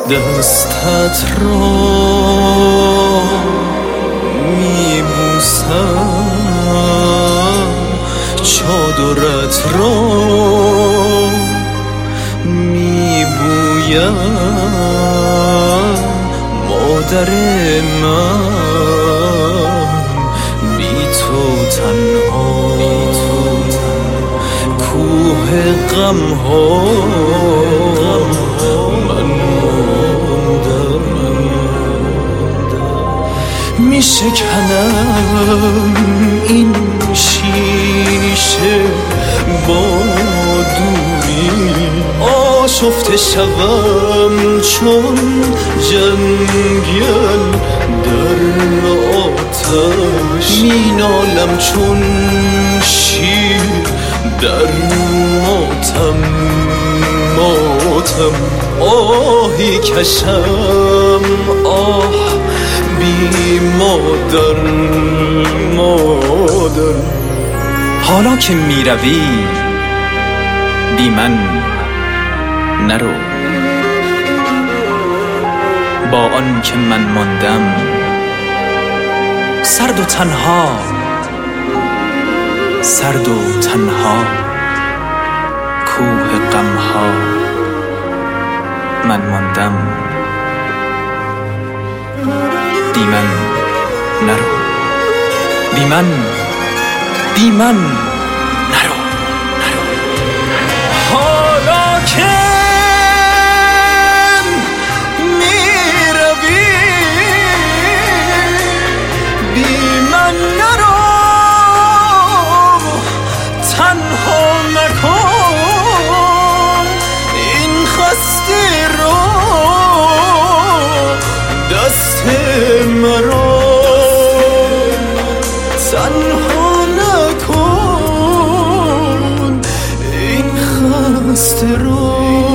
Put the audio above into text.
دستت را میبوسم، چادرت را میبویم، مادر من بی تو تنها، کوه غم ها من موندم. میشکنم این شیشه با دوری، آشفته شوم چون جنگل در آتش، مینالم چون شیر در ماتم. آهی کشم آه بی مادر. حالا که میروی بی من نرو، با آن که من ماندم سرد و تنها، سرد و تنها، کوه غم ها من ماندم. بی من نرو، بی من نرو. حالا که میروی بی من نرو، تنها نکن این خسته رو، دست مرا تنها نکن این خسته رو.